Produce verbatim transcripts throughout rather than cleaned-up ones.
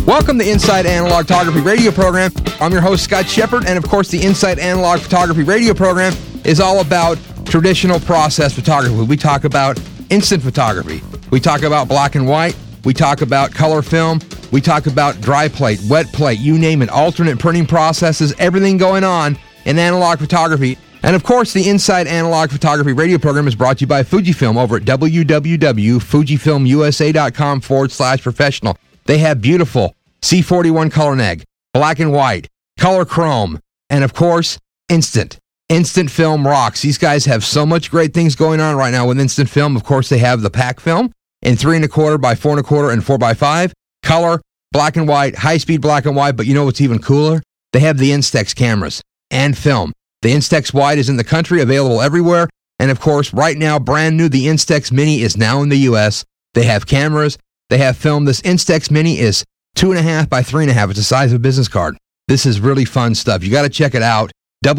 Welcome to Inside Analog Photography Radio Program. I'm your host, Scott Shepard, and of course, the Inside Analog Photography Radio Program is all about traditional process photography. We talk about instant photography. We talk about black and white. We talk about color film. We talk about dry plate, wet plate, you name it, alternate printing processes, everything going on in analog photography. And of course, the Inside Analog Photography Radio Program is brought to you by Fujifilm over at www.fujifilmusa.com forward slash professional. They have beautiful C forty-one color neg, black and white, color chrome, and of course, instant. Instant film rocks. These guys have so much great things going on right now with instant film. Of course, they have the pack film in three and a quarter by four and a quarter and four by five, color, black and white, high-speed black and white, but you know what's even cooler? They have the Instax cameras and film. The Instax Wide is in the country, available everywhere, and of course, right now, brand new, the Instax Mini is now in the U S. They have cameras, they have film. This Instax Mini is two and a half by three and a half. It's the size of a business card. This is really fun stuff. You got to check it out.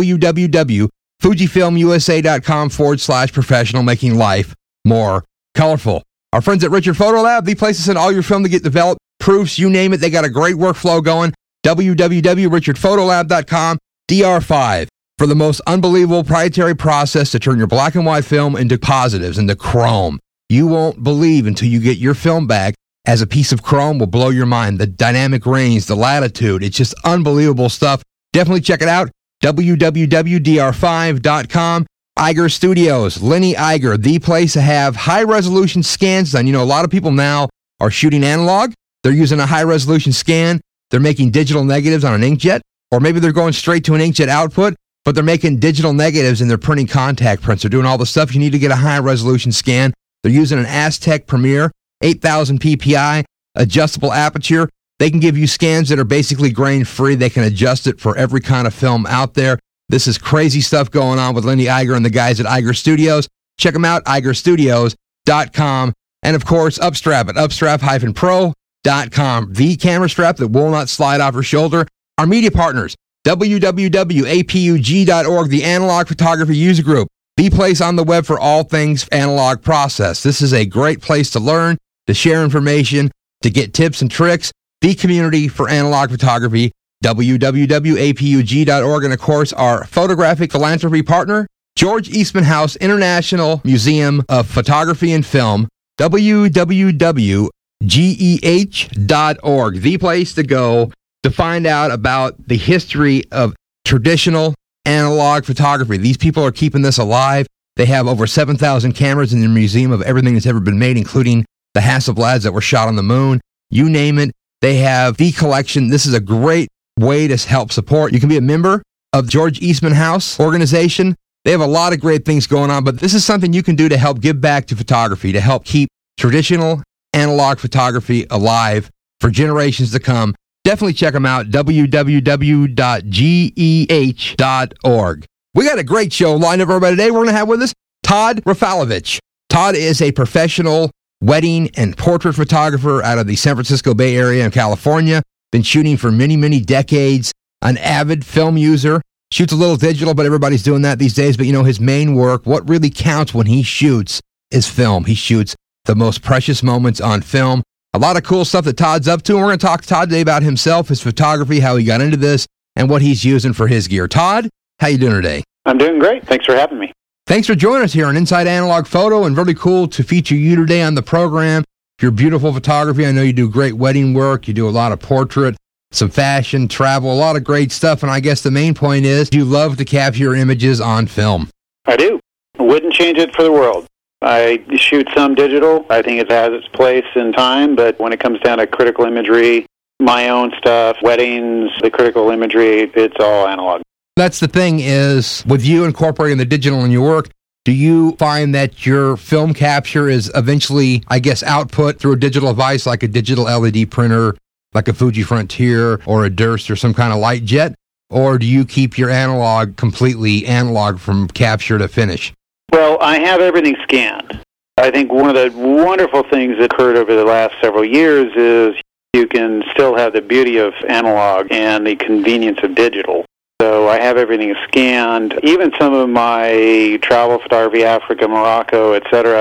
www.fujifilmusa.com forward slash professional, making life more colorful. Our friends at Richard Photo Lab, the place to send all your film to get developed, proofs, you name it. They got a great workflow going. w w w dot richard photo lab dot com, D R five, for the most unbelievable proprietary process to turn your black and white film into positives, into chrome. You won't believe until you get your film back as a piece of chrome. Will blow your mind. The dynamic range, the latitude, it's just unbelievable stuff. Definitely check it out. w w w dot d r five dot com. Iger Studios, Lenny Iger, the place to have high-resolution scans done. You know, a lot of people now are shooting analog. They're using a high-resolution scan. They're making digital negatives on an inkjet, or maybe they're going straight to an inkjet output, but they're making digital negatives and they're printing contact prints. They're doing all the stuff you need to get a high-resolution scan. They're using an Aztec Premier, eight thousand P P I, adjustable aperture. They can give you scans that are basically grain-free. They can adjust it for every kind of film out there. This is crazy stuff going on with Lenny Iger and the guys at Iger Studios. Check them out, iger studios dot com. And of course, Upstrap at upstrap dash pro dot com. The camera strap that will not slide off your shoulder. Our media partners, w w w dot a p u g dot org, the Analog Photography User Group, the place on the web for all things analog process. This is a great place to learn, to share information, to get tips and tricks. The community for analog photography, w w w dot a p u g dot org, and of course our photographic philanthropy partner, George Eastman House International Museum of Photography and Film, w w w dot geh dot org, the place to go to find out about the history of traditional analog photography. These people are keeping this alive. They have over seven thousand cameras in their museum of everything that's ever been made, including the Hasselblads that were shot on the moon. You name it. They have the collection. This is a great way to help support. You can be a member of George Eastman House organization. They have a lot of great things going on, but this is something you can do to help give back to photography, to help keep traditional analog photography alive for generations to come. Definitely check them out, w w w dot g e h dot org. We got a great show lined up for everybody today. We're going to have with us Todd Rafalovich. Todd is a professional wedding and portrait photographer out of the San Francisco Bay Area in California. Been shooting for many, many decades. An avid film user. Shoots a little digital, but everybody's doing that these days. But you know, his main work, what really counts when he shoots, is film. He shoots the most precious moments on film. A lot of cool stuff that Todd's up to. And we're going to talk to Todd today about himself, his photography, how he got into this, and what he's using for his gear. Todd, how you doing today? I'm doing great. Thanks for having me. Thanks for joining us here on Inside Analog Photo, and really cool to feature you today on the program. Your beautiful photography. I know you do great wedding work. You do a lot of portrait, some fashion, travel, a lot of great stuff. And I guess the main point is you love to capture your images on film. I do. Wouldn't change it for the world. I shoot some digital. I think it has its place in time, but when it comes down to critical imagery, my own stuff, weddings, the critical imagery, it's all analog. That's the thing is, with you incorporating the digital in your work, do you find that your film capture is eventually, I guess, output through a digital device like a digital L E D printer, like a Fuji Frontier or a Durst or some kind of light jet? Or do you keep your analog completely analog from capture to finish? Well, I have everything scanned. I think one of the wonderful things that occurred over the last several years is you can still have the beauty of analog and the convenience of digital. So I have everything scanned. Even some of my travel photography, Africa, Morocco, et cetera,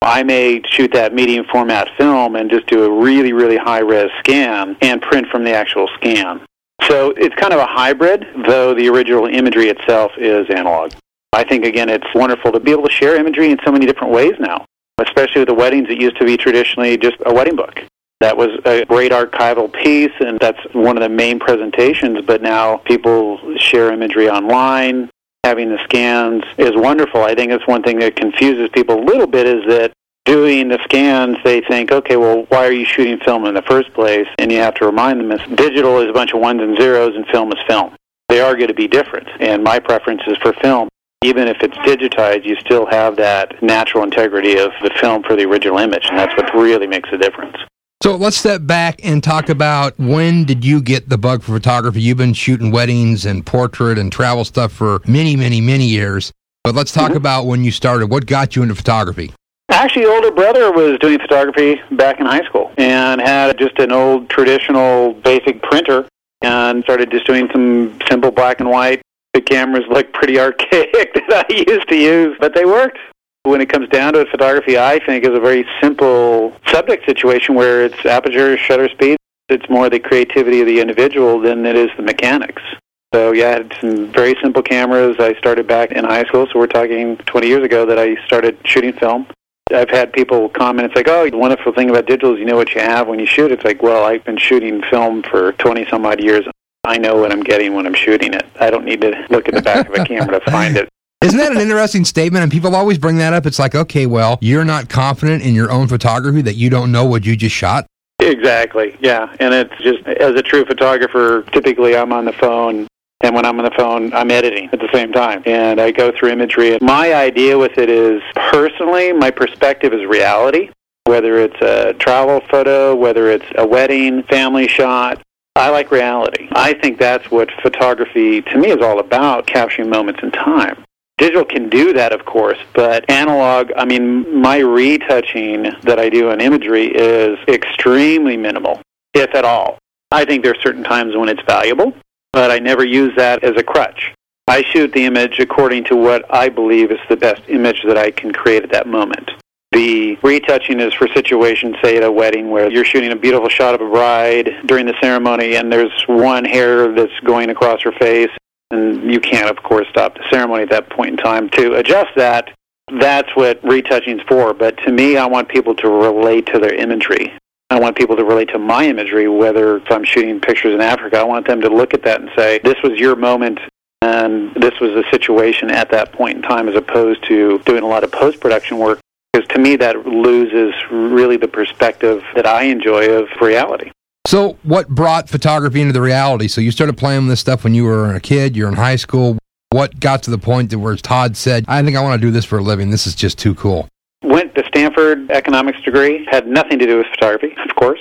I may shoot that medium format film and just do a really, really high-res scan and print from the actual scan. So it's kind of a hybrid, though the original imagery itself is analog. I think, again, it's wonderful to be able to share imagery in so many different ways now, especially with the weddings. It used to be traditionally just a wedding book. That was a great archival piece, and that's one of the main presentations, but now people share imagery online. Having the scans is wonderful. I think it's one thing that confuses people a little bit is that doing the scans, they think, okay, well, why are you shooting film in the first place? And you have to remind them that digital is a bunch of ones and zeros and film is film. They are going to be different, and my preference is for film. Even if it's digitized, you still have that natural integrity of the film for the original image, and that's what really makes a difference. So let's step back and talk about when did you get the bug for photography? You've been shooting weddings and portrait and travel stuff for many, many, many years. But let's talk mm-hmm. about when you started. What got you into photography? Actually, older brother was doing photography back in high school and had just an old traditional basic printer and started just doing some simple black and white. The cameras looked pretty archaic that I used to use, but they worked. When it comes down to it, photography, I think, is a very simple subject situation where it's aperture, shutter speed. It's more the creativity of the individual than it is the mechanics. So, yeah, I had some very simple cameras. I started back in high school, so we're talking twenty years ago that I started shooting film. I've had people comment, it's like, oh, the wonderful thing about digital is you know what you have when you shoot. It's like, well, I've been shooting film for twenty-some-odd years. I know what I'm getting when I'm shooting it. I don't need to look at the back of a camera to find it. Isn't that an interesting statement? And people always bring that up. It's like, okay, well, you're not confident in your own photography that you don't know what you just shot? Exactly, yeah. And it's just, as a true photographer, typically I'm on the phone, and when I'm on the phone, I'm editing at the same time. And I go through imagery. My idea with it is, personally, my perspective is reality. Whether it's a travel photo, whether it's a wedding, family shot, I like reality. I think that's what photography, to me, is all about, capturing moments in time. Digital can do that, of course, but analog, I mean, my retouching that I do on imagery is extremely minimal, if at all. I think there are certain times when it's valuable, but I never use that as a crutch. I shoot the image according to what I believe is the best image that I can create at that moment. The retouching is for situations, say at a wedding, where you're shooting a beautiful shot of a bride during the ceremony and there's one hair that's going across her face. And you can't, of course, stop the ceremony at that point in time to adjust that. That's what retouching is for. But to me, I want people to relate to their imagery. I want people to relate to my imagery, whether if I'm shooting pictures in Africa. I want them to look at that and say, this was your moment, and this was the situation at that point in time, as opposed to doing a lot of post-production work. Because to me, that loses really the perspective that I enjoy of reality. So what brought photography into the reality? So you started playing with this stuff when you were a kid, you're in high school. What got to the point that where Todd said, I think I want to do this for a living. This is just too cool. Went to Stanford, economics degree. Had nothing to do with photography, of course.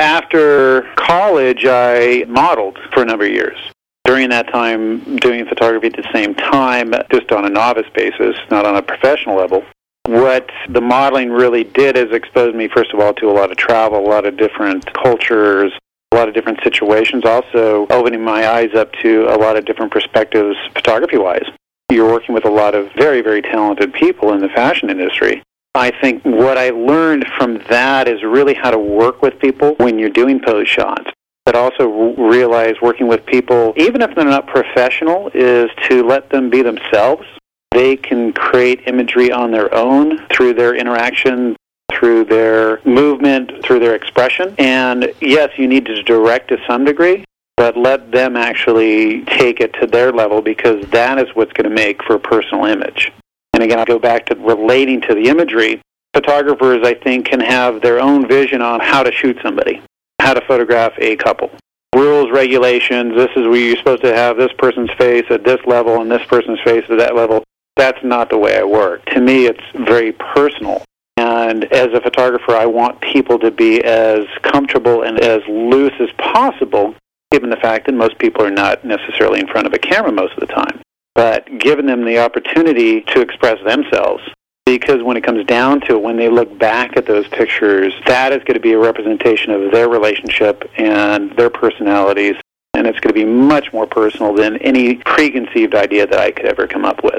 After college, I modeled for a number of years. During that time, doing photography at the same time, just on a novice basis, not on a professional level. What the modeling really did is expose me, first of all, to a lot of travel, a lot of different cultures, a lot of different situations, also opening my eyes up to a lot of different perspectives photography-wise. You're working with a lot of very, very talented people in the fashion industry. I think what I learned from that is really how to work with people when you're doing pose shots. But also realize working with people, even if they're not professional, is to let them be themselves. They can create imagery on their own through their interaction, through their movement, through their expression. And yes, you need to direct to some degree, but let them actually take it to their level, because that is what's going to make for a personal image. And again, I'll go back to relating to the imagery. Photographers, I think, can have their own vision on how to shoot somebody, how to photograph a couple. Rules, regulations, this is where you're supposed to have this person's face at this level and this person's face at that level. That's not the way I work. To me, it's very personal. And as a photographer, I want people to be as comfortable and as loose as possible, given the fact that most people are not necessarily in front of a camera most of the time. But giving them the opportunity to express themselves. Because when it comes down to it, when they look back at those pictures, that is going to be a representation of their relationship and their personalities. And it's going to be much more personal than any preconceived idea that I could ever come up with.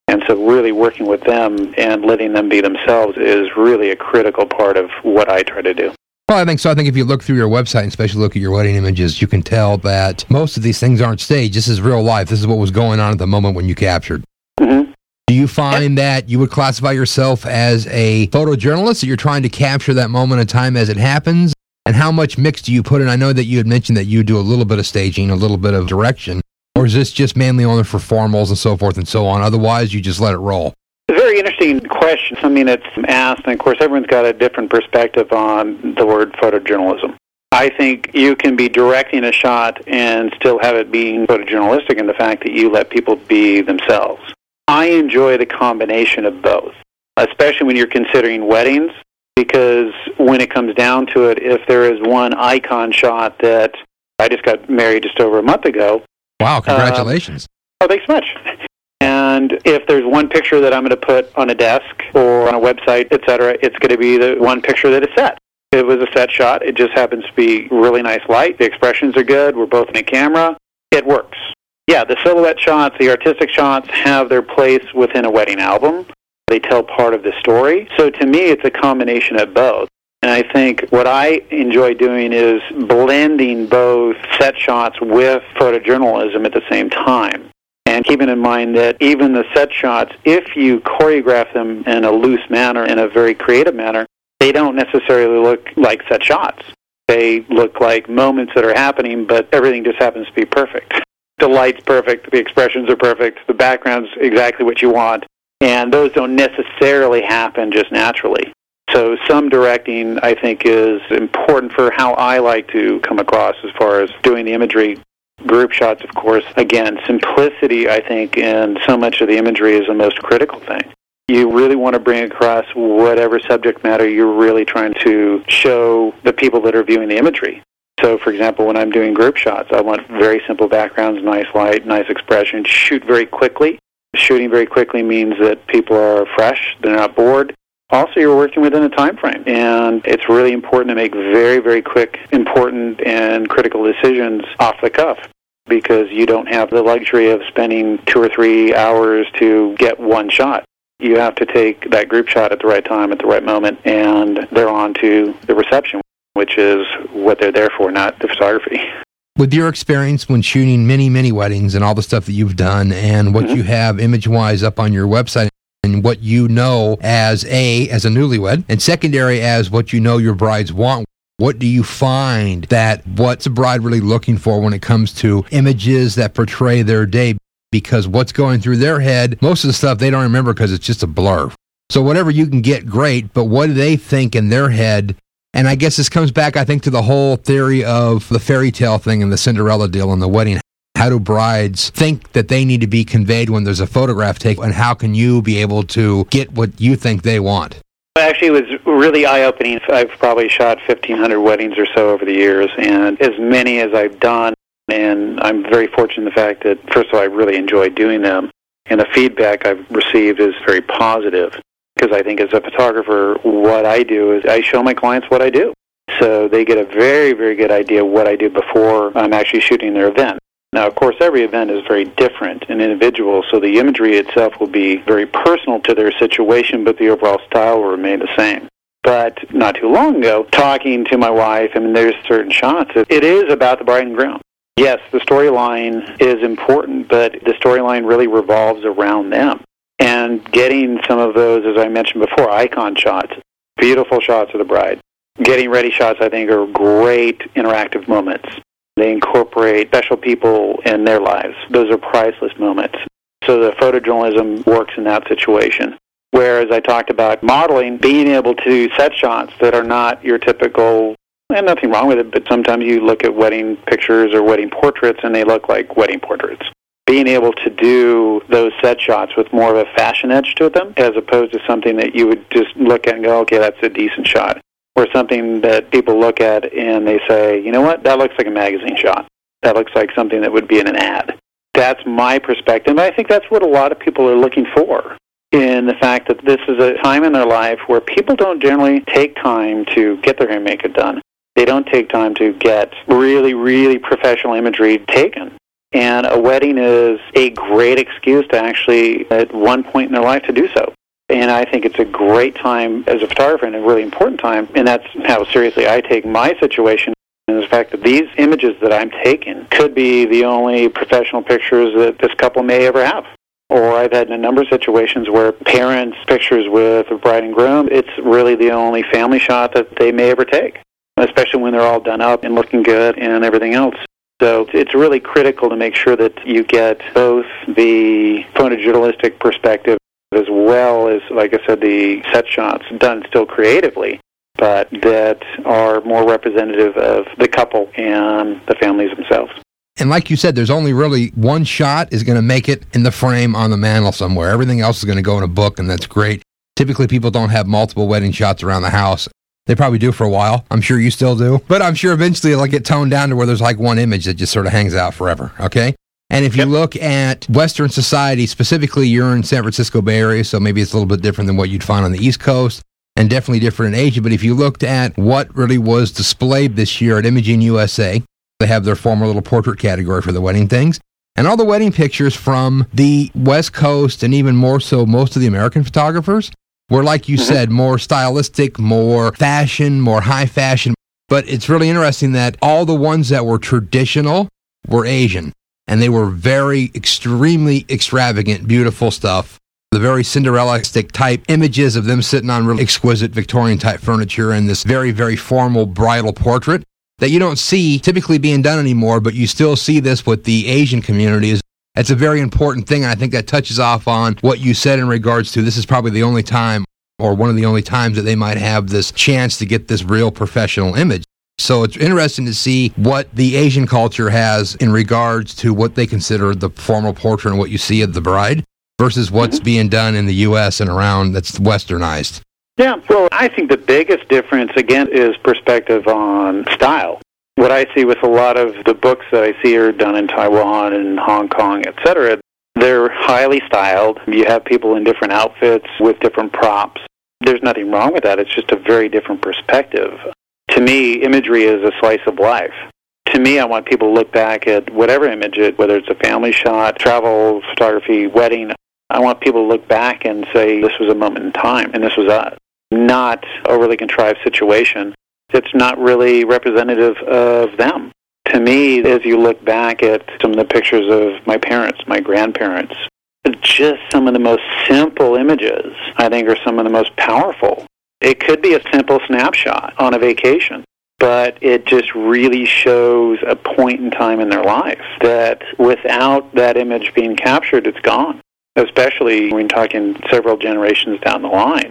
And so really working with them and letting them be themselves is really a critical part of what I try to do. Well, I think so. I think if you look through your website and especially look at your wedding images, you can tell that most of these things aren't staged. This is real life. This is what was going on at the moment when you captured. Mm-hmm. Do you find that you would classify yourself as a photojournalist, that you're trying to capture that moment of time as it happens? And how much mix do you put in? I know that you had mentioned that you do a little bit of staging, a little bit of direction. Or is this just mainly only for formals and so forth and so on? Otherwise, you just let it roll? It's a very interesting question. I mean, it's asked, and of course, everyone's got a different perspective on the word photojournalism. I think you can be directing a shot and still have it being photojournalistic in the fact that you let people be themselves. I enjoy the combination of both, especially when you're considering weddings, because when it comes down to it, if there is one icon shot that I just got married just over a month ago. Wow, congratulations. Um, oh, thanks so much. And if there's one picture that I'm going to put on a desk or on a website, et cetera, it's going to be the one picture that is set. It was a set shot. It just happens to be really nice light. The expressions are good. We're both in a camera. It works. Yeah, the silhouette shots, the artistic shots have their place within a wedding album. They tell part of the story. So to me, it's a combination of both. And I think what I enjoy doing is blending both set shots with photojournalism at the same time. And keeping in mind that even the set shots, if you choreograph them in a loose manner, in a very creative manner, they don't necessarily look like set shots. They look like moments that are happening, but everything just happens to be perfect. The light's perfect, the expressions are perfect, the background's exactly what you want, and those don't necessarily happen just naturally. So some directing, I think, is important for how I like to come across as far as doing the imagery. Group shots, of course, again, simplicity, I think, in so much of the imagery is the most critical thing. You really want to bring across whatever subject matter you're really trying to show the people that are viewing the imagery. So, for example, when I'm doing group shots, I want very simple backgrounds, nice light, nice expression, shoot very quickly. Shooting very quickly means that people are fresh, they're not bored. Also, you're working within a time frame, and it's really important to make very, very quick, important, and critical decisions off the cuff, because you don't have the luxury of spending two or three hours to get one shot. You have to take that group shot at the right time, at the right moment, and they're on to the reception, which is what they're there for, not the photography. With your experience when shooting many, many weddings and all the stuff that you've done and what mm-hmm. you have image-wise up on your website, and what you know as A, as a newlywed, and secondary as what you know your brides want, what do you find that what's a bride really looking for when it comes to images that portray their day? Because what's going through their head, most of the stuff they don't remember because it's just a blur. So whatever you can get, great, but what do they think in their head? And I guess this comes back, I think, to the whole theory of the fairy tale thing and the Cinderella deal and the wedding. How do brides think that they need to be conveyed when there's a photograph taken, and how can you be able to get what you think they want? Actually, it was really eye-opening. I've probably shot fifteen hundred weddings or so over the years, and as many as I've done, and I'm very fortunate in the fact that, first of all, I really enjoy doing them, and the feedback I've received is very positive, because I think as a photographer, what I do is I show my clients what I do. So they get a very, very good idea of what I do before I'm actually shooting their event. Now, of course, every event is very different and individual, so the imagery itself will be very personal to their situation, but the overall style will remain the same. But not too long ago, talking to my wife, I mean, there's certain shots. It is about the bride and groom. Yes, the storyline is important, but the storyline really revolves around them. And getting some of those, as I mentioned before, icon shots, beautiful shots of the bride. Getting ready shots, I think, are great interactive moments. They incorporate special people in their lives. Those are priceless moments. So the photojournalism works in that situation. Whereas I talked about modeling, being able to set shots that are not your typical, and nothing wrong with it, but sometimes you look at wedding pictures or wedding portraits and they look like wedding portraits. Being able to do those set shots with more of a fashion edge to them, as opposed to something that you would just look at and go, okay, that's a decent shot. Or something that people look at and they say, you know what, that looks like a magazine shot. That looks like something that would be in an ad. That's my perspective, and I think that's what a lot of people are looking for, in the fact that this is a time in their life where people don't generally take time to get their hair and makeup done. They don't take time to get really, really professional imagery taken. And a wedding is a great excuse to actually, at one point in their life, to do so. And I think it's a great time as a photographer and a really important time, and that's how seriously I take my situation, and the fact that these images that I'm taking could be the only professional pictures that this couple may ever have. Or I've had a number of situations where parents' pictures with the bride and groom, it's really the only family shot that they may ever take, especially when they're all done up and looking good and everything else. So it's really critical to make sure that you get both the photojournalistic perspective as well as, like I said, the set shots done still creatively, but that are more representative of the couple and the families themselves. And like you said, there's only really one shot is going to make it in the frame on the mantle somewhere. Everything else is going to go in a book, and that's great. Typically, people don't have multiple wedding shots around the house. They probably do for a while. I'm sure you still do. But I'm sure eventually it'll get toned down to where there's like one image that just sort of hangs out forever, okay? And if you yep. look at Western society, specifically you're in San Francisco Bay Area, so maybe it's a little bit different than what you'd find on the East Coast, and definitely different in Asia. But if you looked at what really was displayed this year at Imaging U S A, they have their former little portrait category for the wedding things, and all the wedding pictures from the West Coast and even more so most of the American photographers were, like you mm-hmm. said, more stylistic, more fashion, more high fashion. But it's really interesting that all the ones that were traditional were Asian, and they were very, extremely extravagant, beautiful stuff. The very Cinderella-esque type images of them sitting on really exquisite Victorian-type furniture and this very, very formal bridal portrait that you don't see typically being done anymore, but you still see this with the Asian communities. It's a very important thing, and I think that touches off on what you said in regards to this is probably the only time or one of the only times that they might have this chance to get this real professional image. So it's interesting to see what the Asian culture has in regards to what they consider the formal portrait and what you see of the bride versus what's mm-hmm. being done in the U S and around that's westernized. Yeah, well, I think the biggest difference, again, is perspective on style. What I see with a lot of the books that I see are done in Taiwan and Hong Kong, et cetera, they're highly styled. You have people in different outfits with different props. There's nothing wrong with that. It's just a very different perspective. To me, imagery is a slice of life. To me, I want people to look back at whatever image, it, whether it's a family shot, travel, photography, wedding. I want people to look back and say, this was a moment in time, and this was us. Not a overly contrived situation. It's not really representative of them. To me, as you look back at some of the pictures of my parents, my grandparents, just some of the most simple images, I think, are some of the most powerful. It could be a simple snapshot on a vacation, but it just really shows a point in time in their life that without that image being captured, it's gone, especially when talking several generations down the line.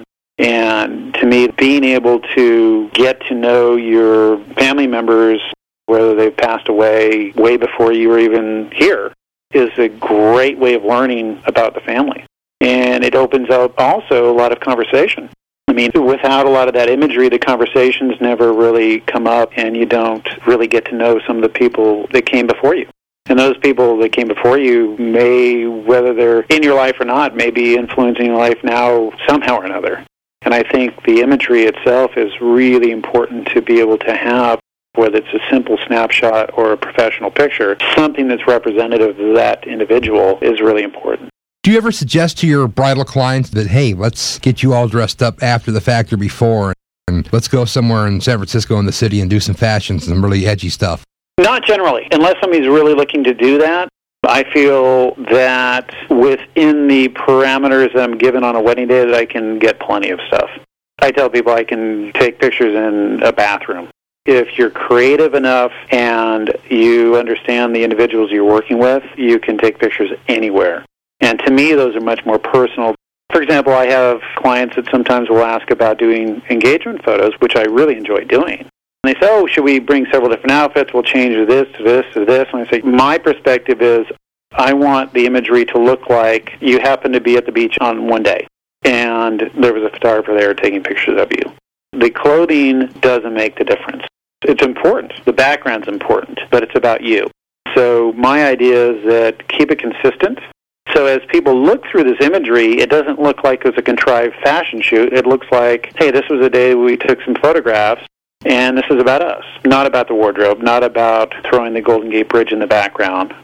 And to me, being able to get to know your family members, whether they've passed away way before you were even here, is a great way of learning about the family. And it opens up also a lot of conversation. I mean, without a lot of that imagery, the conversations never really come up, and you don't really get to know some of the people that came before you. And those people that came before you may, whether they're in your life or not, may be influencing your life now somehow or another. And I think the imagery itself is really important to be able to have, whether it's a simple snapshot or a professional picture, something that's representative of that individual is really important. Do you ever suggest to your bridal clients that, hey, let's get you all dressed up after the fact or before, and let's go somewhere in San Francisco in the city and do some fashions and some really edgy stuff? Not generally. Unless somebody's really looking to do that, I feel that within the parameters that I'm given on a wedding day that I can get plenty of stuff. I tell people I can take pictures in a bathroom. If you're creative enough and you understand the individuals you're working with, you can take pictures anywhere. And to me, those are much more personal. For example, I have clients that sometimes will ask about doing engagement photos, which I really enjoy doing. And they say, oh, should we bring several different outfits? We'll change this to this to this. And I say, my perspective is I want the imagery to look like you happen to be at the beach on one day, and there was a photographer there taking pictures of you. The clothing doesn't make the difference. It's important. The background's important, but it's about you. So my idea is that keep it consistent. So as people look through this imagery, it doesn't look like it was a contrived fashion shoot. It looks like, hey, this was a day we took some photographs, and this is about us. Not about the wardrobe, not about throwing the Golden Gate Bridge in the background.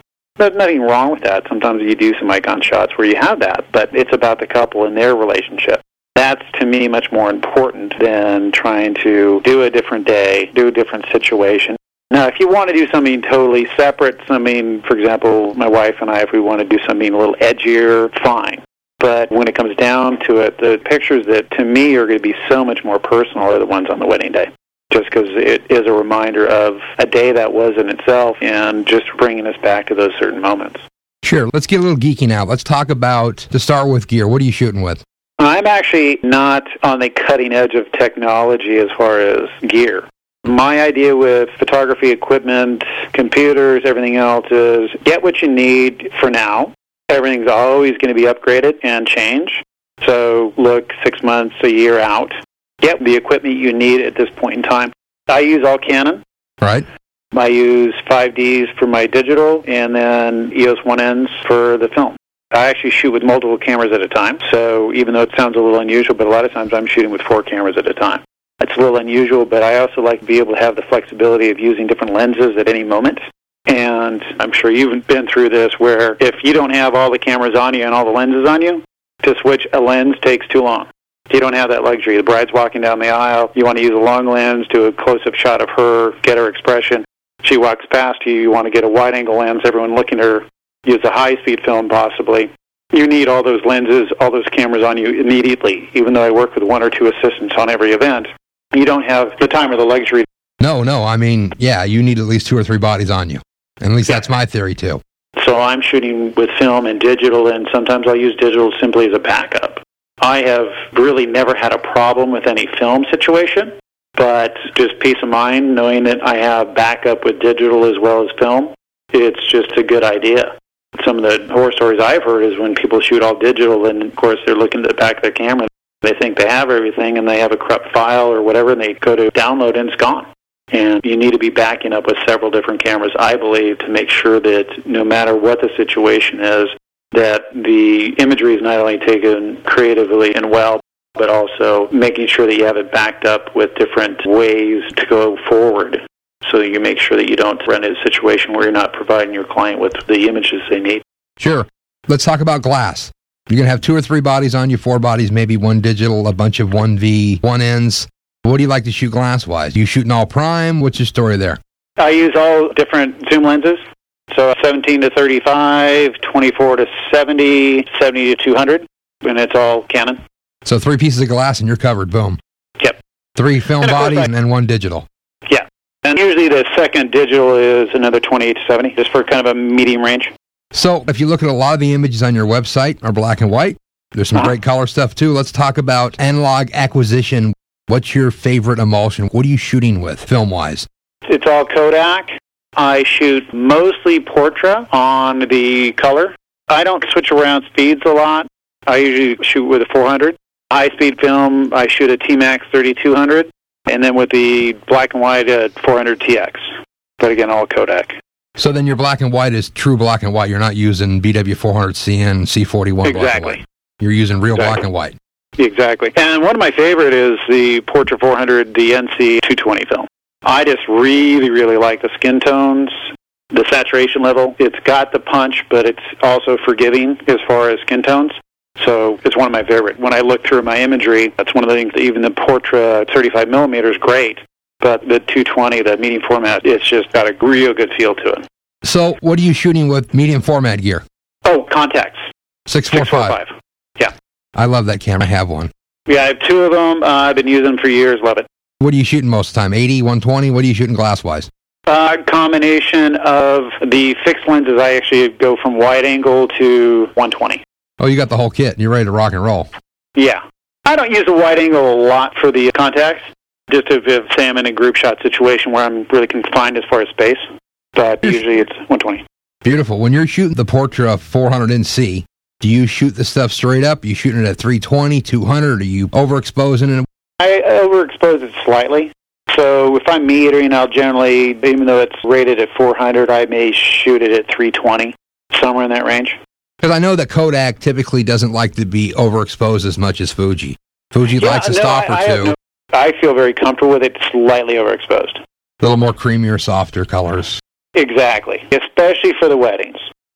There's nothing wrong with that. Sometimes you do some icon shots where you have that, but it's about the couple and their relationship. That's, to me, much more important than trying to do a different day, do a different situation. Now, if you want to do something totally separate, something, for example, my wife and I, if we want to do something a little edgier, fine. But when it comes down to it, the pictures that, to me, are going to be so much more personal are the ones on the wedding day, just because it is a reminder of a day that was in itself and just bringing us back to those certain moments. Sure. Let's get a little geeky now. Let's talk about, to start with, gear. What are you shooting with? I'm actually not on the cutting edge of technology as far as gear. My idea with photography equipment, computers, everything else is get what you need for now. Everything's always going to be upgraded and change. So look six months, a year out. Get the equipment you need at this point in time. I use all Canon. Right. I use five Ds for my digital and then E O S one Ns for the film. I actually shoot with multiple cameras at a time. So even though it sounds a little unusual, but a lot of times I'm shooting with four cameras at a time. It's a little unusual, but I also like to be able to have the flexibility of using different lenses at any moment. And I'm sure you've been through this where if you don't have all the cameras on you and all the lenses on you, to switch a lens takes too long. You don't have that luxury. The bride's walking down the aisle. You want to use a long lens, do a close-up shot of her, get her expression. She walks past you. You want to get a wide-angle lens, everyone looking at her, use a high-speed film possibly. You need all those lenses, all those cameras on you immediately, even though I work with one or two assistants on every event. You don't have the time or the luxury. No, no. I mean, yeah, you need at least two or three bodies on you. At least that's my theory, too. So I'm shooting with film and digital, and sometimes I'll use digital simply as a backup. I have really never had a problem with any film situation, but just peace of mind knowing that I have backup with digital as well as film, it's just a good idea. Some of the horror stories I've heard is when people shoot all digital, and of course they're looking at the back of their camera. They think they have everything, and they have a corrupt file or whatever, and they go to download, and it's gone. And you need to be backing up with several different cameras, I believe, to make sure that no matter what the situation is, that the imagery is not only taken creatively and well, but also making sure that you have it backed up with different ways to go forward, so that you make sure that you don't run into a situation where you're not providing your client with the images they need. Sure. Let's talk about glass. You're going to have two or three bodies on you, four bodies, maybe one digital, a bunch of one V, one Ns. What do you like to shoot glass-wise? You shooting all prime? What's your story there? I use all different zoom lenses. So seventeen to thirty-five, twenty-four to seventy, seventy to two hundred, and it's all Canon. So three pieces of glass and you're covered, boom. Yep. Three film and bodies I, and then one digital. Yeah. And usually the second digital is another twenty-eight to seventy, just for kind of a medium range. So if you look at a lot of the images on your website are black and white. There's some uh-huh. great color stuff too. Let's talk about analog acquisition. What's your favorite emulsion? What are you shooting with film-wise? It's all Kodak. I shoot mostly Portra on the color. I don't switch around speeds a lot. I usually shoot with a four hundred. High-speed film, I shoot a T Max thirty-two hundred. And then with the black and white, uh, four hundred T X. But again, all Kodak. So then your black and white is true black and white. You're not using B W four hundred C N, C forty-one exactly. black and white. You're using real exactly. black and white. Exactly. And one of my favorite is the Portra four hundred, the N C two twenty film. I just really, really like the skin tones, the saturation level. It's got the punch, but it's also forgiving as far as skin tones. So it's one of my favorite. When I look through my imagery, that's one of the things, even the Portra thirty-five millimeter is great, but the two twenty, the medium format, it's just got a real good feel to it. So what are you shooting with medium format gear? Oh, Contax. six forty-five. Yeah. I love that camera. I have one. Yeah, I have two of them. Uh, I've been using them for years. Love it. What are you shooting most of the time? eighty, one twenty? What are you shooting glass-wise? Uh, combination of the fixed lenses. I actually go from wide angle to one twenty. Oh, you got the whole kit. You're ready to rock and roll. Yeah. I don't use the wide angle a lot for the Contax, just if, if say I'm in a group shot situation where I'm really confined as far as space. But usually it's one twenty. Beautiful. When you're shooting the Portra four hundred N C, do you shoot the stuff straight up? Are you shooting it at three twenty, two hundred? Are you overexposing it? I overexpose it slightly. So if I'm metering, I'll generally, even though it's rated at four hundred, I may shoot it at three twenty, somewhere in that range. Because I know that Kodak typically doesn't like to be overexposed as much as Fuji. Fuji yeah, likes a no, stop I, or two. I, no, I feel very comfortable with it slightly overexposed. A little more creamier, softer colors. Exactly, especially for the weddings.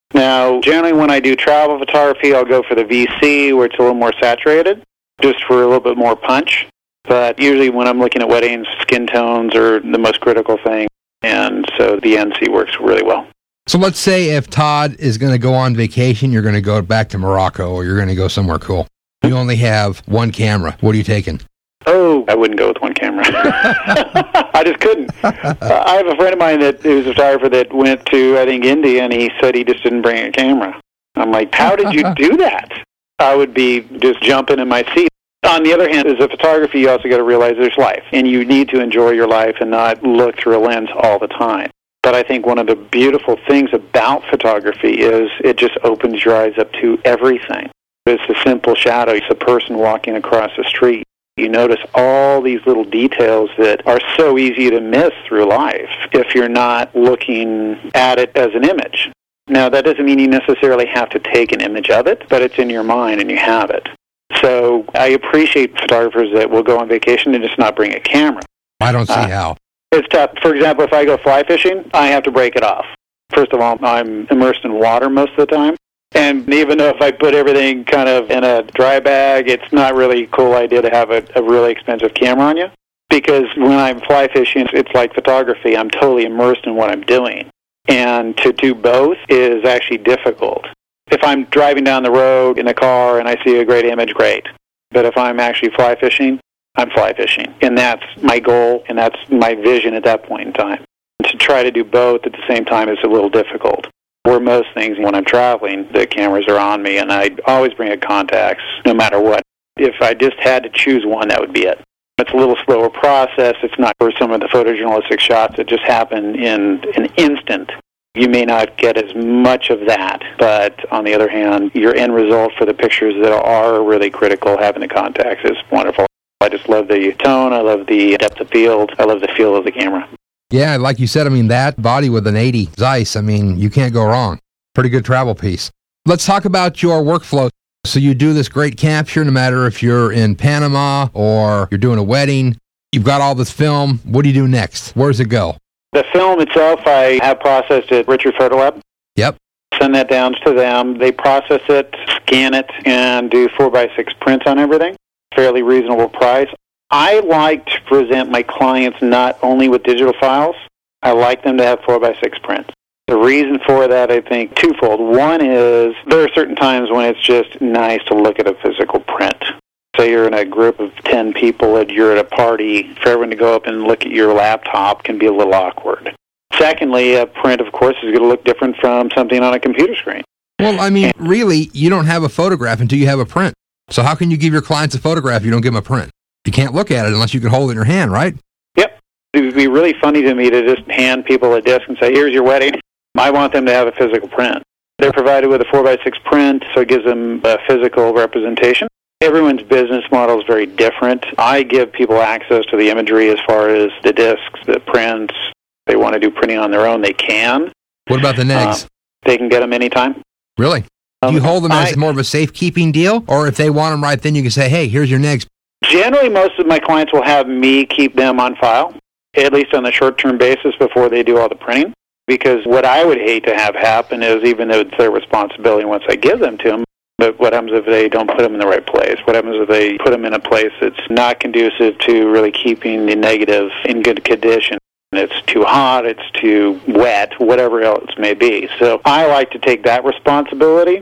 Now, generally when I do travel photography, I'll go for the V C, where it's a little more saturated, just for a little bit more punch. But usually when I'm looking at weddings, skin tones are the most critical thing, and so the N C works really well. So let's say if Todd is going to go on vacation, you're going to go back to Morocco, or you're going to go somewhere cool. You only have one camera. What are you taking? Oh, I wouldn't go with one camera. I just couldn't. Uh, I have a friend of mine that was a photographer that went to, I think, India, and he said he just didn't bring a camera. I'm like, how did you do that? I would be just jumping in my seat. On the other hand, as a photographer, you also got to realize there's life, and you need to enjoy your life and not look through a lens all the time. But I think one of the beautiful things about photography is it just opens your eyes up to everything. It's a simple shadow. It's a person walking across the street. You notice all these little details that are so easy to miss through life if you're not looking at it as an image. Now, that doesn't mean you necessarily have to take an image of it, but it's in your mind and you have it. So I appreciate photographers that will go on vacation and just not bring a camera. I don't see uh, how. It's tough. For example, if I go fly fishing, I have to break it off. First of all, I'm immersed in water most of the time. And even though if I put everything kind of in a dry bag, it's not really a cool idea to have a, a really expensive camera on you. Because when I'm fly fishing, it's like photography. I'm totally immersed in what I'm doing. And to do both is actually difficult. If I'm driving down the road in a car and I see a great image, great. But if I'm actually fly fishing, I'm fly fishing. And that's my goal, and that's my vision at that point in time. To try to do both at the same time is a little difficult. Where most things, when I'm traveling, the cameras are on me, and I always bring a Contax, no matter what. If I just had to choose one, that would be it. It's a little slower process. It's not for some of the photojournalistic shots that just happen in an instant. You may not get as much of that, but on the other hand, your end result for the pictures that are really critical, having the Contax is wonderful. I just love the tone. I love the depth of field. I love the feel of the camera. Yeah, like you said, I mean, that body with an eighty Zeiss, I mean, you can't go wrong. Pretty good travel piece. Let's talk about your workflow. So you do this great capture, no matter if you're in Panama or you're doing a wedding. You've got all this film. What do you do next? Where does it go? The film itself, I have processed at Richard Photo Lab. Yep. Send that down to them. They process it, scan it, and do four by six prints on everything. Fairly reasonable price. I like to present my clients not only with digital files. I like them to have four by six prints. The reason for that, I think, twofold. One is there are certain times when it's just nice to look at a physical print. Say you're in a group of ten people and you're at a party, for everyone to go up and look at your laptop can be a little awkward. Secondly, a print, of course, is going to look different from something on a computer screen. Well, I mean, really, you don't have a photograph until you have a print. So how can you give your clients a photograph if you don't give them a print? You can't look at it unless you can hold it in your hand, right? Yep. It would be really funny to me to just hand people a disc and say, here's your wedding. I want them to have a physical print. They're provided with a four by six print, so it gives them a physical representation. Everyone's business model is very different. I give people access to the imagery as far as the discs, the prints. If they want to do printing on their own, they can. What about the negs? Uh, they can get them anytime. Really? Um, do you hold them as I, more of a safekeeping deal? Or if they want them right then, you can say, hey, here's your negs. Generally, most of my clients will have me keep them on file, at least on a short-term basis before they do all the printing. Because what I would hate to have happen is, even though it's their responsibility once I give them to them, but what happens if they don't put them in the right place? What happens if they put them in a place that's not conducive to really keeping the negative in good condition? It's too hot, it's too wet, whatever else may be. So I like to take that responsibility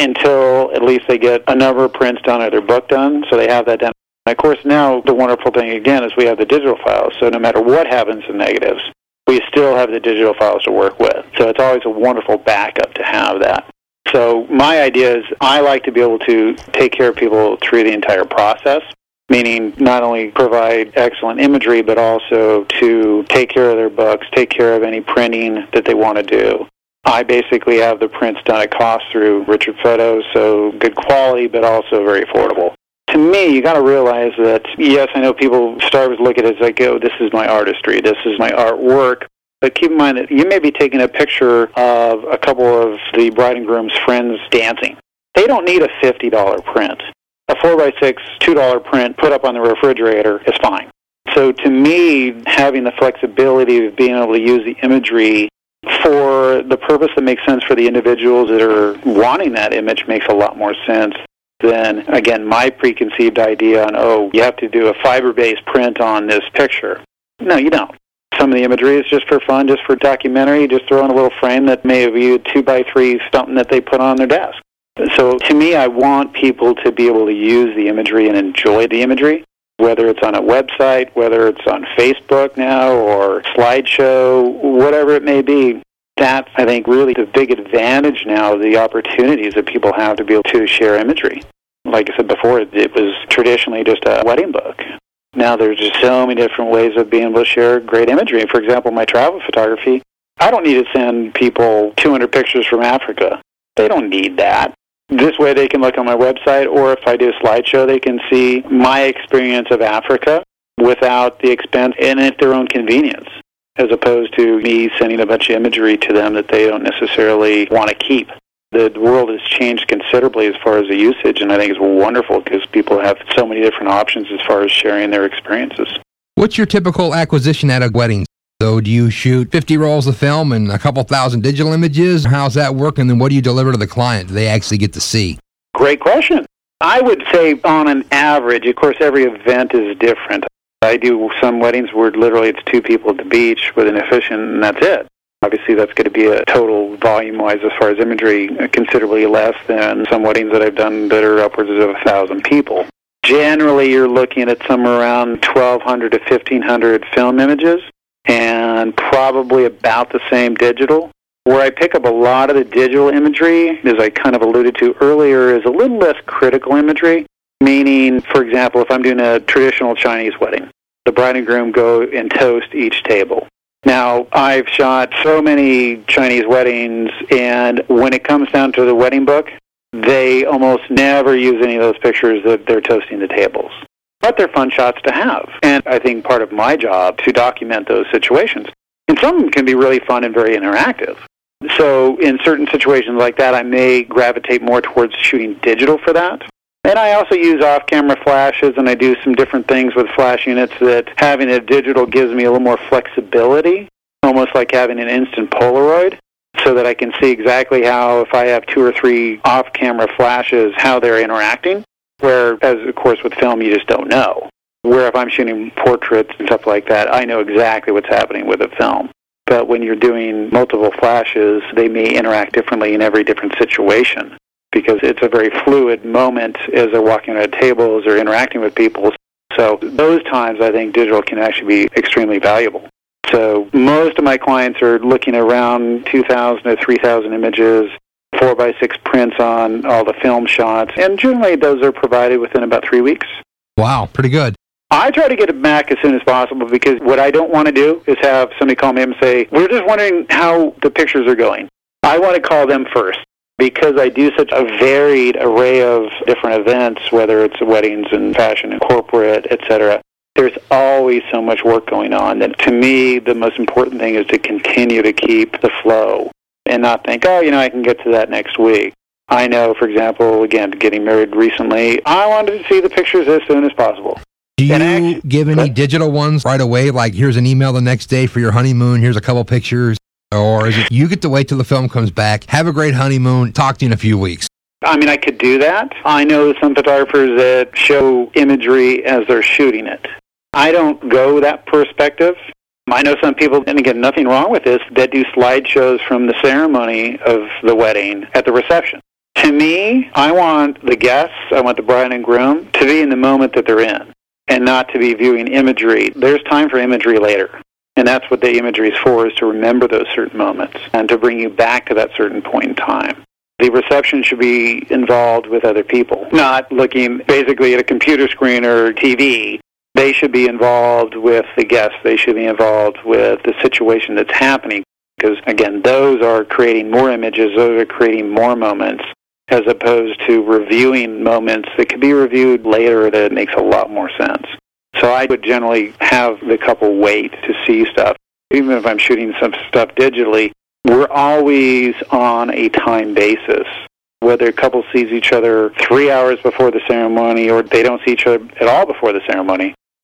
until at least they get a number of prints done or their book done, so they have that done. And of course, now the wonderful thing again is we have the digital files, so no matter what happens in negatives, we still have the digital files to work with. So it's always a wonderful backup to have that. So my idea is I like to be able to take care of people through the entire process, meaning not only provide excellent imagery, but also to take care of their books, take care of any printing that they want to do. I basically have the prints done at cost through Richard Photos, so good quality, but also very affordable. To me, you got to realize that, yes, I know people start with look at it as like, oh, this is my artistry, this is my artwork. But keep in mind that you may be taking a picture of a couple of the bride and groom's friends dancing. They don't need a fifty dollars print. A four by six, two dollars print put up on the refrigerator is fine. So to me, having the flexibility of being able to use the imagery for the purpose that makes sense for the individuals that are wanting that image makes a lot more sense than, again, my preconceived idea on, oh, you have to do a fiber-based print on this picture. No, you don't. Some of the imagery is just for fun, just for documentary, just throw in a little frame that may be a two by three something that they put on their desk. So to me, I want people to be able to use the imagery and enjoy the imagery, whether it's on a website, whether it's on Facebook now or slideshow, whatever it may be. That's, I think, really the big advantage now, the opportunities that people have to be able to share imagery. Like I said before, it was traditionally just a wedding book. Now there's just so many different ways of being able to share great imagery. For example, my travel photography, I don't need to send people two hundred pictures from Africa. They don't need that. This way they can look on my website, or if I do a slideshow, they can see my experience of Africa without the expense and at their own convenience, as opposed to me sending a bunch of imagery to them that they don't necessarily want to keep. The world has changed considerably as far as the usage, and I think it's wonderful because people have so many different options as far as sharing their experiences. What's your typical acquisition at a wedding? So do you shoot fifty rolls of film and a couple thousand digital images? How's that work? And then what do you deliver to the client? Do they actually get to see? Great question. I would say on an average, of course, every event is different. I do some weddings where literally it's two people at the beach with an officiant, and that's it. Obviously, that's going to be a total volume-wise as far as imagery, considerably less than some weddings that I've done that are upwards of one thousand people. Generally, you're looking at somewhere around twelve hundred to fifteen hundred film images and probably about the same digital. Where I pick up a lot of the digital imagery, as I kind of alluded to earlier, is a little less critical imagery, meaning, for example, if I'm doing a traditional Chinese wedding, the bride and groom go and toast each table. Now, I've shot so many Chinese weddings, and when it comes down to the wedding book, they almost never use any of those pictures that they're toasting the tables. But they're fun shots to have, and I think part of my job to document those situations. And some of them can be really fun and very interactive. So in certain situations like that, I may gravitate more towards shooting digital for that. And I also use off-camera flashes, and I do some different things with flash units that having a digital gives me a little more flexibility, almost like having an instant Polaroid, so that I can see exactly how, if I have two or three off-camera flashes, how they're interacting, where, as of course with film, you just don't know. Where if I'm shooting portraits and stuff like that, I know exactly what's happening with a film. But when you're doing multiple flashes, they may interact differently in every different situation, because it's a very fluid moment as they're walking around tables or interacting with people. So those times, I think digital can actually be extremely valuable. So most of my clients are looking around two thousand to three thousand images, four by six prints on all the film shots, and generally those are provided within about three weeks. Wow, pretty good. I try to get it back as soon as possible, because what I don't want to do is have somebody call me up and say, we're just wondering how the pictures are going. I want to call them first, because I do such a varied array of different events, whether it's weddings and fashion and corporate, et cetera. There's always so much work going on that, to me, the most important thing is to continue to keep the flow and not think, oh, you know, I can get to that next week. I know, for example, again, getting married recently, I wanted to see the pictures as soon as possible. Do you actually give any digital ones right away, like here's an email the next day for your honeymoon, here's a couple pictures? Or is it you get to wait till the film comes back, have a great honeymoon, talk to you in a few weeks? I mean, I could do that. I know some photographers that show imagery as they're shooting it. I don't go that perspective. I know some people, and again, nothing wrong with this, that do slideshows from the ceremony of the wedding at the reception. To me, I want the guests, I want the bride and groom to be in the moment that they're in, and not to be viewing imagery. There's time for imagery later. And that's what the imagery is for, is to remember those certain moments and to bring you back to that certain point in time. The reception should be involved with other people, not looking basically at a computer screen or T V. They should be involved with the guests. They should be involved with the situation that's happening, because, again, those are creating more images. Those are creating more moments, as opposed to reviewing moments that could be reviewed later that makes a lot more sense. So I would generally have the couple wait to see stuff. Even if I'm shooting some stuff digitally, we're always on a time basis. Whether a couple sees each other three hours before the ceremony or they don't see each other at all before the ceremony,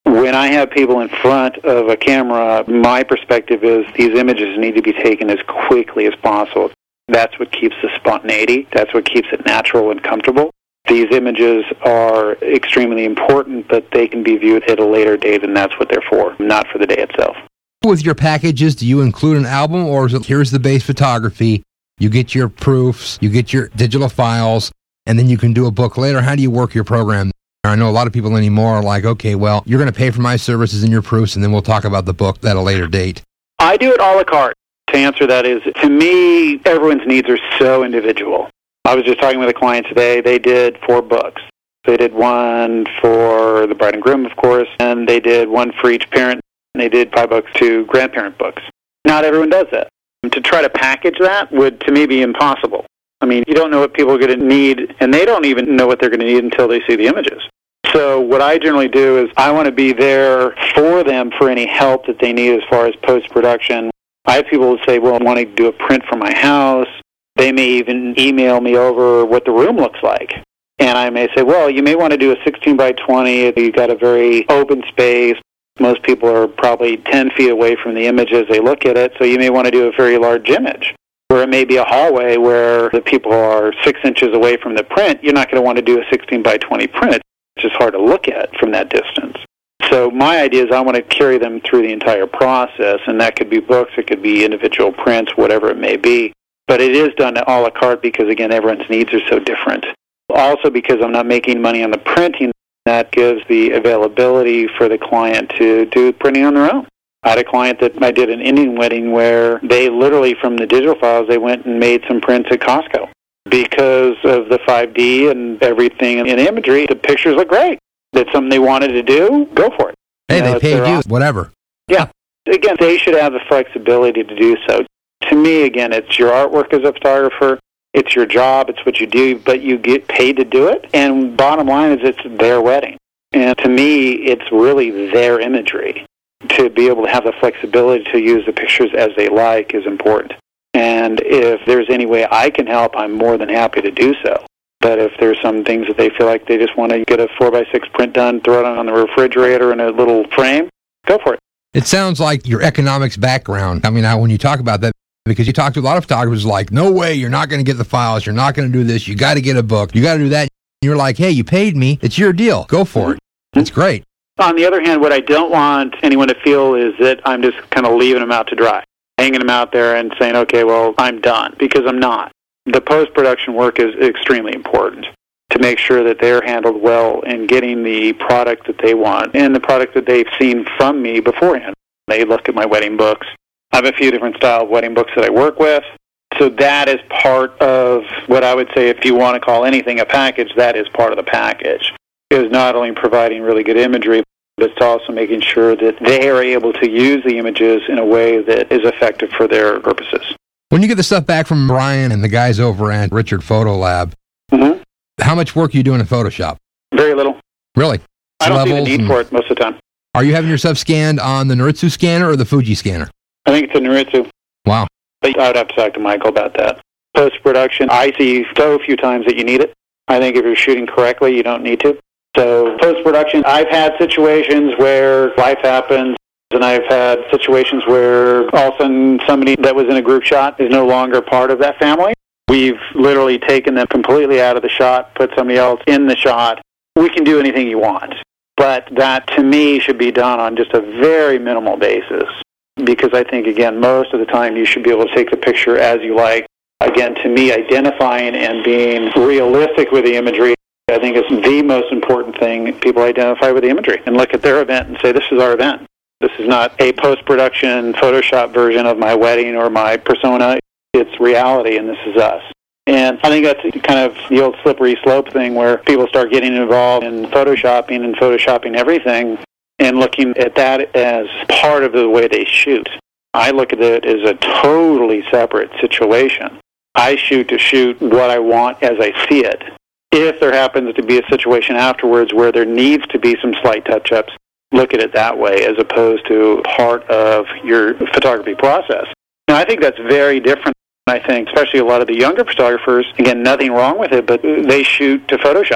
When I have people in front of a camera, my perspective is these images need to be taken as quickly as possible. That's what keeps the spontaneity. That's what keeps it natural and comfortable. These images are extremely important, but they can be viewed at a later date, and that's what they're for, not for the day itself. With your packages, do you include an album, or is it here's the base photography, you get your proofs, you get your digital files, and then you can do a book later? How do you work your program? I know a lot of people anymore are like, okay, well, you're going to pay for my services and your proofs, and then we'll talk about the book at a later date. I do it a la carte. To answer that is, to me, everyone's needs are so individual. I was just talking with a client today. They did four books. They did one for the bride and groom, of course, and they did one for each parent, and they did five books to grandparent books. Not everyone does that. To try to package that would, to me, be impossible. I mean, you don't know what people are going to need, and they don't even know what they're going to need until they see the images. So what I generally do is I want to be there for them for any help that they need as far as post-production. I have people who say, well, I want to do a print for my house. They may even email me over what the room looks like. And I may say, well, you may want to do a sixteen by twenty. You've got a very open space. Most people are probably ten feet away from the image as they look at it, so you may want to do a very large image. Or it may be a hallway where the people are six inches away from the print. You're not going to want to do a sixteen by twenty print. It's just hard to look at from that distance. So my idea is I want to carry them through the entire process, and that could be books, it could be individual prints, whatever it may be. But it is done a la carte because, again, everyone's needs are so different. Also because I'm not making money on the printing, that gives the availability for the client to do printing on their own. I had a client that I did an Indian wedding where they literally, from the digital files, they went and made some prints at Costco. Because of the five D and everything in imagery, the pictures look great. That's something they wanted to do, go for it. Hey, you know, they paid you, awesome. Whatever. Yeah. Again, they should have the flexibility to do so. To me, again, it's your artwork as a photographer. It's your job. It's what you do, but you get paid to do it. And bottom line is it's their wedding. And to me, it's really their imagery. To be able to have the flexibility to use the pictures as they like is important. And if there's any way I can help, I'm more than happy to do so. But if there's some things that they feel like they just want to get a four by six print done, throw it on the refrigerator in a little frame, go for it. It sounds like your economics background. I mean, now when you talk about that, because you talk to a lot of photographers like, no way, you're not going to get the files, you're not going to do this, you got to get a book, you got to do that. You're like, hey, you paid me, it's your deal, go for it. It's great. On the other hand, what I don't want anyone to feel is that I'm just kind of leaving them out to dry, hanging them out there and saying, okay, well, I'm done, because I'm not. The post-production work is extremely important to make sure that they're handled well in getting the product that they want and the product that they've seen from me beforehand. They look at my wedding books. I have a few different style of wedding books that I work with. So that is part of what I would say, if you want to call anything a package, that is part of the package. It is not only providing really good imagery, but it's also making sure that they are able to use the images in a way that is effective for their purposes. When you get the stuff back from Brian and the guys over at Richard Photo Lab, mm-hmm. how much work are you doing in Photoshop? Very little. Really? I don't see the need for it most of the time. Are you having your stuff scanned on the Noritsu scanner or the Fuji scanner? I think it's a Noritsu. Wow. But I would have to talk to Michael about that. Post-production, I see so few times that you need it. I think if you're shooting correctly, you don't need to. So post-production, I've had situations where life happens, and I've had situations where all of a sudden somebody that was in a group shot is no longer part of that family. We've literally taken them completely out of the shot, put somebody else in the shot. We can do anything you want. But that, to me, should be done on just a very minimal basis. Because I think, again, most of the time you should be able to take the picture as you like. Again, to me, identifying and being realistic with the imagery, I think is the most important thing. People identify with the imagery and look at their event and say, this is our event. This is not a post-production Photoshop version of my wedding or my persona. It's reality, and this is us. And I think that's kind of the old slippery slope thing where people start getting involved in Photoshopping and Photoshopping everything and looking at that as part of the way they shoot. I look at it as a totally separate situation. I shoot to shoot what I want as I see it. If there happens to be a situation afterwards where there needs to be some slight touch-ups, look at it that way as opposed to part of your photography process. Now, I think that's very different. I think especially a lot of the younger photographers, again, nothing wrong with it, but they shoot to Photoshop.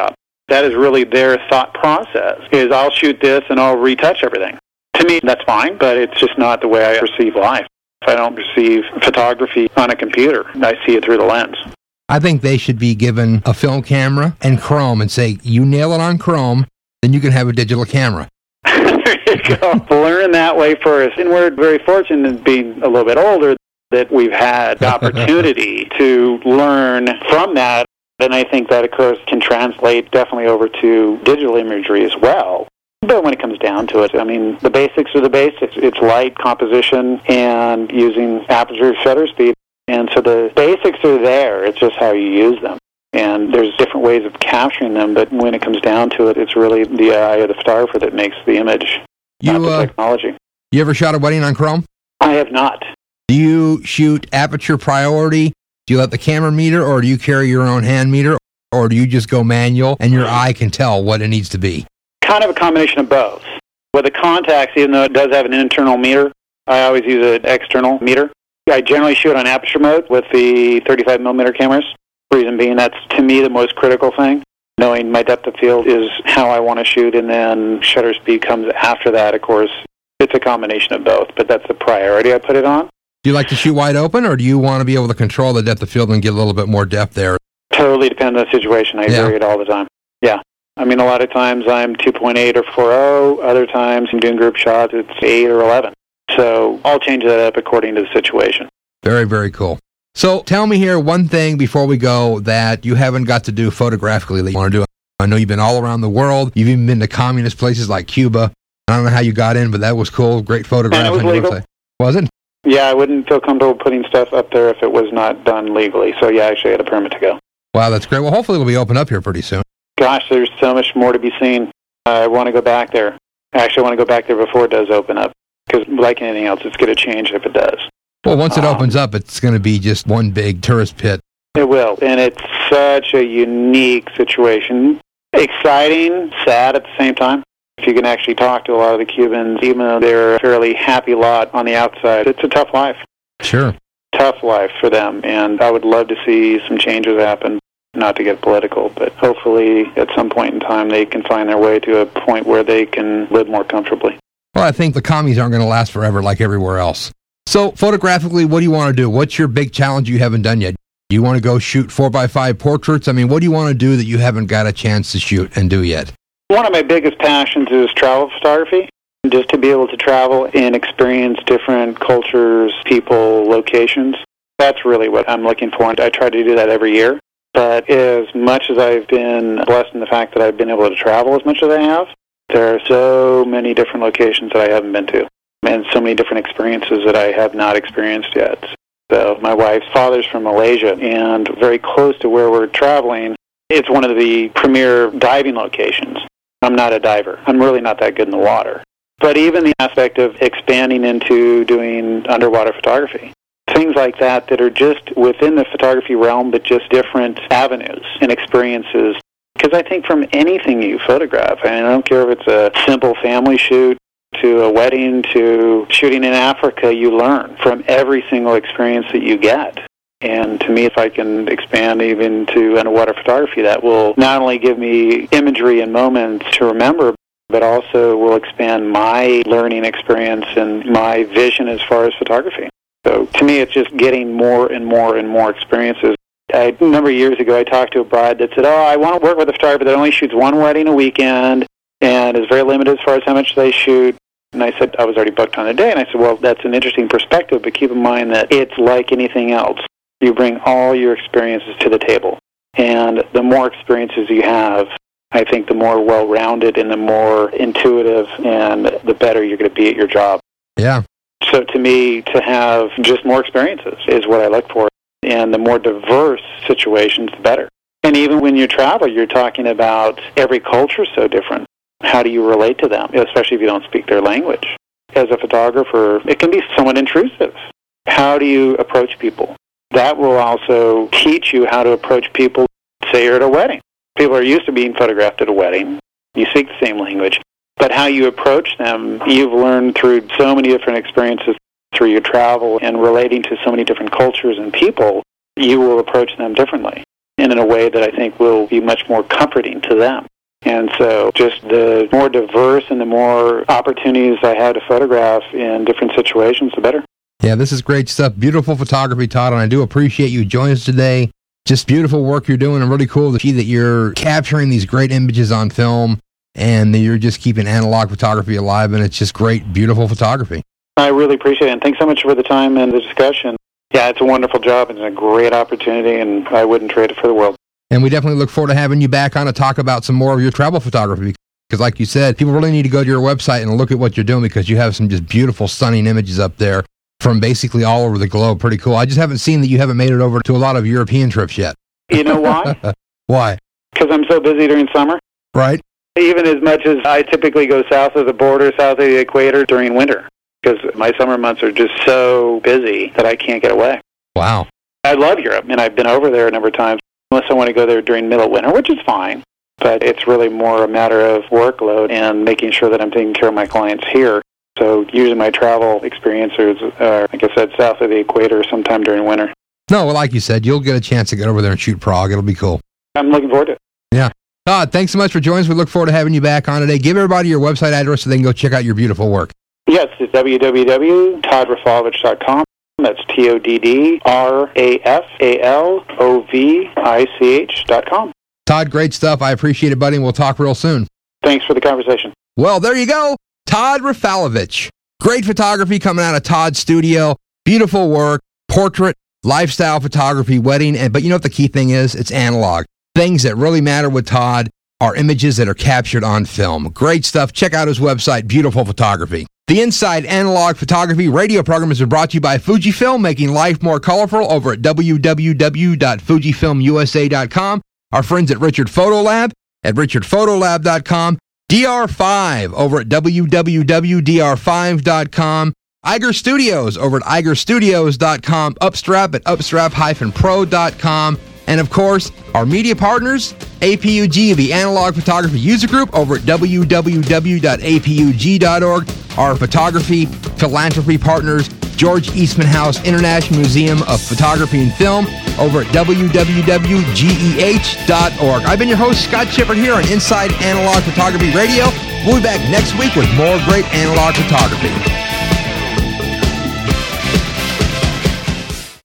That is really their thought process, is I'll shoot this and I'll retouch everything. To me, that's fine, but it's just not the way I perceive life. I don't perceive photography on a computer. I see it through the lens. I think they should be given a film camera and chrome and say, you nail it on chrome, then you can have a digital camera. There you go. Learn that way first. And we're very fortunate in being a little bit older that we've had the opportunity to learn from that. And I think that, of course, can translate definitely over to digital imagery as well. But when it comes down to it, I mean, the basics are the basics. It's light, composition, and using aperture, shutter speed. And so the basics are there. It's just how you use them. And there's different ways of capturing them, but when it comes down to it, it's really the eye of the photographer that makes the image, you, not the uh, technology. You ever shot a wedding on chrome? I have not. Do you shoot aperture priority? Do you let the camera meter, or do you carry your own hand meter, or do you just go manual and your eye can tell what it needs to be? Kind of a combination of both. With the Contax, even though it does have an internal meter, I always use an external meter. I generally shoot on aperture mode with the thirty-five millimeter cameras. Reason being, that's to me the most critical thing. Knowing my depth of field is how I want to shoot, and then shutter speed comes after that, of course. It's a combination of both, but that's the priority I put it on. Do you like to shoot wide open, or do you want to be able to control the depth of field and get a little bit more depth there? Totally depends on the situation. I yeah. vary it all the time. Yeah. I mean, a lot of times I'm two point eight or four point oh. Other times I'm doing group shots, it's eight or eleven. So I'll change that up according to the situation. Very, very cool. So tell me here one thing before we go that you haven't got to do photographically that you want to do. I know you've been all around the world. You've even been to communist places like Cuba. I don't know how you got in, but that was cool. Great photograph. And it was legal. Was it? Yeah, I wouldn't feel comfortable putting stuff up there if it was not done legally. So, yeah, I actually had a permit to go. Wow, that's great. Well, hopefully it'll be open up here pretty soon. Gosh, there's so much more to be seen. I want to go back there. I actually want to go back there before it does open up, because like anything else, it's going to change if it does. Well, once it um, opens up, it's going to be just one big tourist pit. It will, and it's such a unique situation. Exciting, sad at the same time. If you can actually talk to a lot of the Cubans, even though they're a fairly happy lot on the outside, it's a tough life. Sure. Tough life for them, and I would love to see some changes happen, not to get political, but hopefully at some point in time they can find their way to a point where they can live more comfortably. Well, I think the commies aren't going to last forever like everywhere else. So, photographically, what do you want to do? What's your big challenge you haven't done yet? Do you want to go shoot four by five portraits? I mean, what do you want to do that you haven't got a chance to shoot and do yet? One of my biggest passions is travel photography. Just to be able to travel and experience different cultures, people, locations. That's really what I'm looking for. I try to do that every year. But as much as I've been blessed in the fact that I've been able to travel as much as I have, there are so many different locations that I haven't been to, and so many different experiences that I have not experienced yet. So my wife's father's from Malaysia, and very close to where we're traveling, it's one of the premier diving locations. I'm not a diver. I'm really not that good in the water. But even the aspect of expanding into doing underwater photography, things like that that are just within the photography realm, but just different avenues and experiences. Because I think from anything you photograph, and I don't care if it's a simple family shoot, to a wedding, to shooting in Africa, you learn from every single experience that you get. And to me, if I can expand even to underwater photography, that will not only give me imagery and moments to remember, but also will expand my learning experience and my vision as far as photography. So to me, it's just getting more and more and more experiences. I, a number of years ago, I talked to a bride that said, oh, I want to work with a photographer that only shoots one wedding a weekend and is very limited as far as how much they shoot. And I said, I was already booked on a day. And I said, well, that's an interesting perspective, but keep in mind that it's like anything else. You bring all your experiences to the table. And the more experiences you have, I think the more well-rounded and the more intuitive and the better you're going to be at your job. Yeah. So to me, to have just more experiences is what I look for. And the more diverse situations, the better. And even when you travel, you're talking about every culture is so different. How do you relate to them, especially if you don't speak their language? As a photographer, it can be somewhat intrusive. How do you approach people? That will also teach you how to approach people, say you're at a wedding. People are used to being photographed at a wedding. You speak the same language. But how you approach them, you've learned through so many different experiences through your travel and relating to so many different cultures and people, you will approach them differently and in a way that I think will be much more comforting to them. And so just the more diverse and the more opportunities I have to photograph in different situations, the better. Yeah, this is great stuff. Beautiful photography, Todd, and I do appreciate you joining us today. Just beautiful work you're doing, and really cool to see that you're capturing these great images on film and that you're just keeping analog photography alive, and it's just great, beautiful photography. I really appreciate it, and thanks so much for the time and the discussion. Yeah, it's a wonderful job, and it's a great opportunity, and I wouldn't trade it for the world. And we definitely look forward to having you back on to talk about some more of your travel photography, because like you said, people really need to go to your website and look at what you're doing, because you have some just beautiful, stunning images up there from basically all over the globe. Pretty cool. I just haven't seen that you haven't made it over to a lot of European trips yet. You know why? Why? Because I'm so busy during summer. Right. Even as much as I typically go south of the border, south of the equator during winter, because my summer months are just so busy that I can't get away. Wow. I love Europe, and I've been over there a number of times, unless I want to go there during middle of winter, which is fine. But it's really more a matter of workload and making sure that I'm taking care of my clients here. So usually my travel experiences are, like I said, south of the equator sometime during winter. No, well, like you said, you'll get a chance to get over there and shoot Prague. It'll be cool. I'm looking forward to it. Yeah. Todd, thanks so much for joining us. We look forward to having you back on today. Give everybody your website address so they can go check out your beautiful work. Yes, it's w w w dot todd rafalovich dot com. That's T O D D R A F A L O V I C H dot com. Todd, great stuff. I appreciate it, buddy, and we'll talk real soon. Thanks for the conversation. Well, there you go. Todd Rafalovich. Great photography coming out of Todd's studio. Beautiful work, portrait, lifestyle photography, wedding. And but you know what the key thing is? It's analog. Things that really matter with Todd are images that are captured on film. Great stuff. Check out his website, Beautiful Photography. The Inside Analog Photography radio program has been brought to you by Fujifilm, making life more colorful over at w w w dot fujifilm u s a dot com. Our friends at Richard Photo Lab at richard photo lab dot com. D R five over at w w w dot d r five dot com. Iger Studios over at iger studios dot com. Upstrap at upstrap dash pro dot com. And of course, our media partners, A P U G, the Analog Photography User Group over at w w w dot a p u g dot org. Our photography philanthropy partners, George Eastman House International Museum of Photography and Film over at w w w dot g e h dot org. I've been your host, Scott Shepard, here on Inside Analog Photography Radio. We'll be back next week with more great analog photography.